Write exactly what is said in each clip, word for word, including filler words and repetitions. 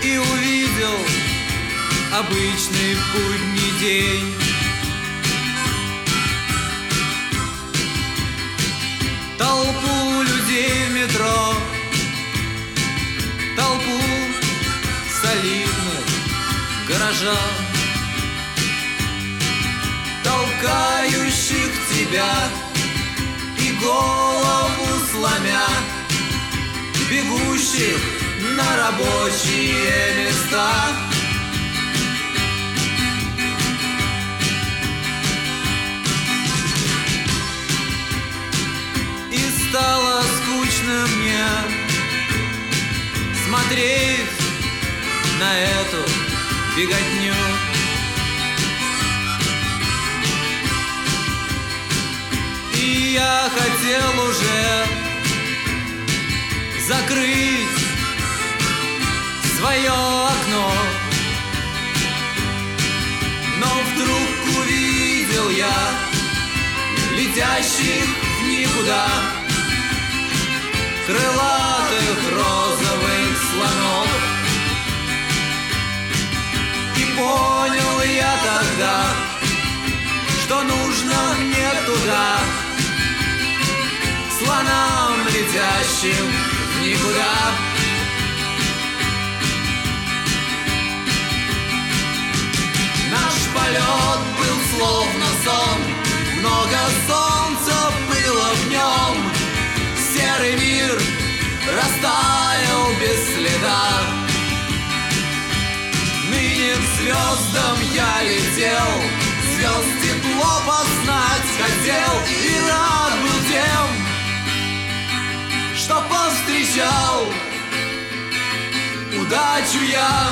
и увидел обычный будний день. Толпу людей в метро, толпу солидных горожан, толкающих тебя и голову сломя, бегущих на рабочие места. И стало скучно мне смотреть на эту беготню. И я хотел уже закрыть свое окно, но вдруг увидел я летящих в никуда крылатых розовых слонов. И понял я тогда, что нужно мне туда, слонам, летящим в никуда. Наш полет был словно сон, много солнца было в нем, серый мир растаял без следа. Ныне к звездам я летел, звезд тепло познать хотел, и рад был тем, что повстречал удачу я.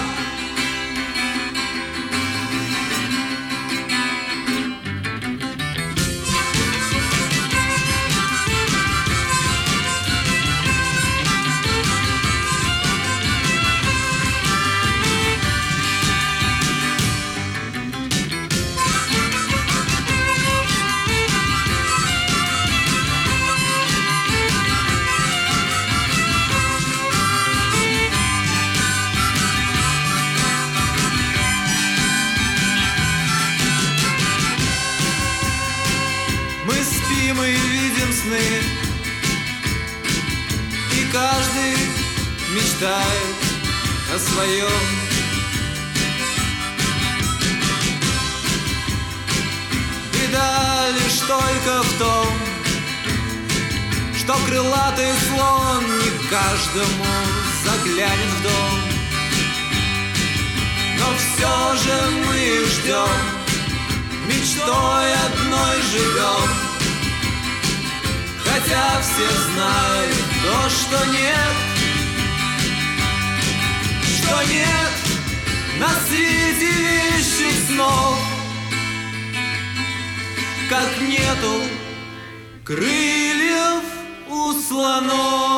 Мы видим сны, и каждый мечтает о своем. Беда лишь только в том, что крылатый слон не каждому заглянет в дом. Но все же мы ждем, мечтой одной живем. Хотя все знают то, что нет, что нет на свете вещих снов, как нету крыльев у слонов.